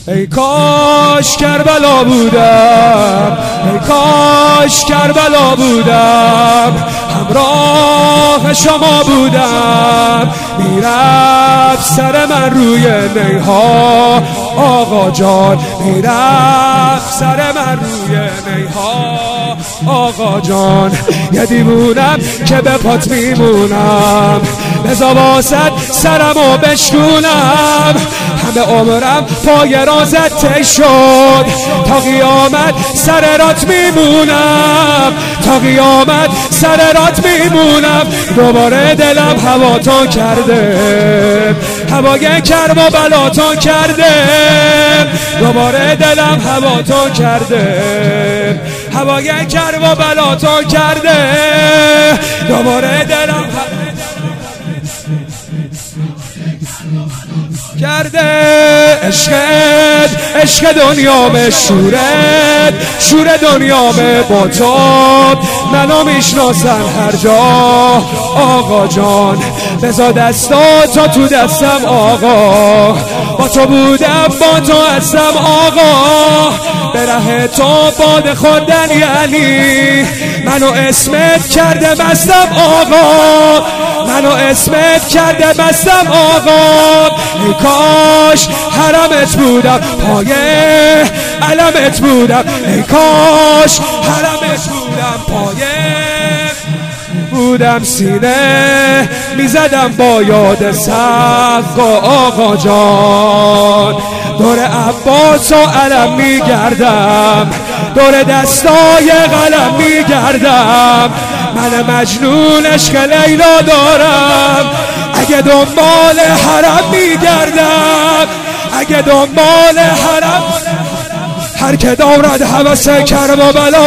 ای کاش کربلا بودم، ای کاش کربلا بودم، همراه شما بودم، میرفت سر من روی نیها آقا جان، میرفت سر من روی نیها آقا جان. یه دیوونم که به پات میمونم، بزا واسد سرمو بشکونم، همه عمرم پای رازت ته شد، تا قیامت سر رات میمونم، تا قیامت سر رات میمونم. دوباره دلم هواتون کرده، هوای کرب و بلاتون کرده، دوباره دلم هواتون کرده، هوای کرب و بلاتون کرده، دوباره دلم کرده. عشقت عشق دنیامه، شورت شور دنیامه، با تو منو میشناسن هر جا آقا جان. بذار دستاتو تو دستم آقا، با تو بودم با تو هستم آقا، به ره تو باد خوردن یعنی منو اسمت کرده بستم آقا، منو اسمت کرده بستم آقا. ای کاش حرمت بودم، پای علمت بودم، ای کاش حرمت بودم، پای بودم، سینه میزدم با یاد سقا آقا جان. دور عباس و علم میگردم، دور دستای قلم میگردم، من مجنون عشق لیلا دارم، اگه دنبال حرم میگردم، اگه دنبال حرم، هر که دارد هوس کرب و بلا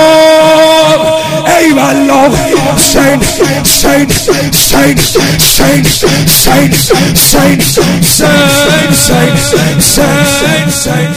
ای والله. حسین حسین حسین حسین حسین حسین حسین حسین حسین